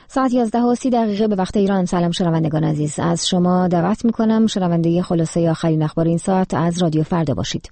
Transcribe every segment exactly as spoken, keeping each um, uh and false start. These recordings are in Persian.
ساعت یازده و سی دقیقه به وقت ایران. سلام شنوندگان عزیز، از شما دعوت میکنم شنونده خلاصه آخرین اخبار این ساعت از رادیو فردا باشید.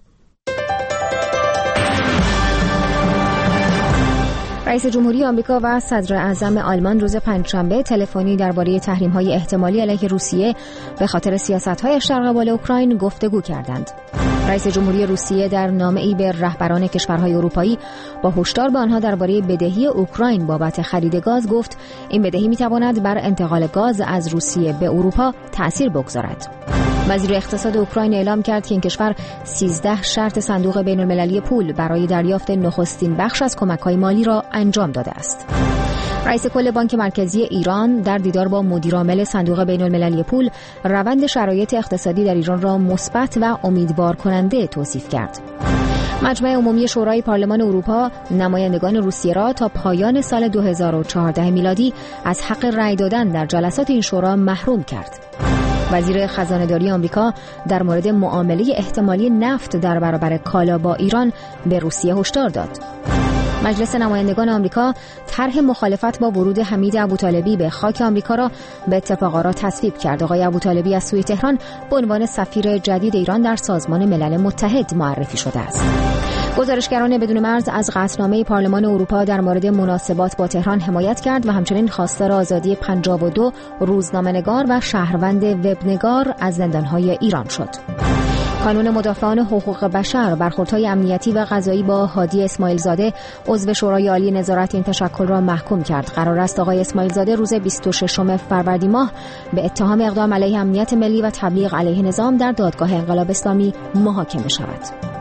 رئیس جمهوری آمریکا و صدر اعظم آلمان روز پنجشنبه تلفنی درباره تحریم‌های احتمالی علیه روسیه به خاطر سیاست‌هایش در قبال اوکراین گفتگو کردند. رئیس جمهوری روسیه در نامه‌ای به رهبران کشورهای اروپایی با هشدار به آنها درباره بدهی اوکراین بابت خرید گاز گفت این بدهی می‌تواند بر انتقال گاز از روسیه به اروپا تأثیر بگذارد. وزیر اقتصاد اوکراین اعلام کرد که این کشور سیزده شرط صندوق بین‌المللی پول برای دریافت نخستین بخش از کمک‌های مالی را انجام داده است. رئیس کل بانک مرکزی ایران در دیدار با مدیرعامل صندوق بین‌المللی پول روند شرایط اقتصادی در ایران را مثبت و امیدوار کننده توصیف کرد. مجمع عمومی شورای پارلمان اروپا نمایندگان روسیه را تا پایان سال دو هزار و چهارده میلادی از حق رأی دادن در جلسات این شورا محروم کرد. وزیر خزانه‌داری آمریکا در مورد معامله احتمالی نفت در برابر کالا با ایران به روسیه هشدار داد. مجلس نمایندگان آمریکا طرح مخالفت با ورود حمید ابوطالبی به خاک آمریکا را به اتفاق آرا تصویب کرد. آقای ابوطالبی از سوی تهران به عنوان سفیر جدید ایران در سازمان ملل متحد معرفی شده است. گزارشگران بدون مرز از قطعنامه پارلمان اروپا در مورد مناسبات با تهران حمایت کرد و همچنین خواستار آزادی پنجاه و دو روزنامه‌نگار و شهروند وبنگار از زندان‌های ایران شد. کانون مدافعان حقوق بشر برخوردهای امنیتی و قضایی با هادی اسماعیل زاده عضو شورای عالی نظارت این تشکل را محکوم کرد. قرار است آقای اسماعیل زاده روز بیست و ششم فروردین ماه به اتهام اقدام علیه امنیت ملی و تبلیغ علیه نظام در دادگاه انقلاب اسلامی محاکمه شود.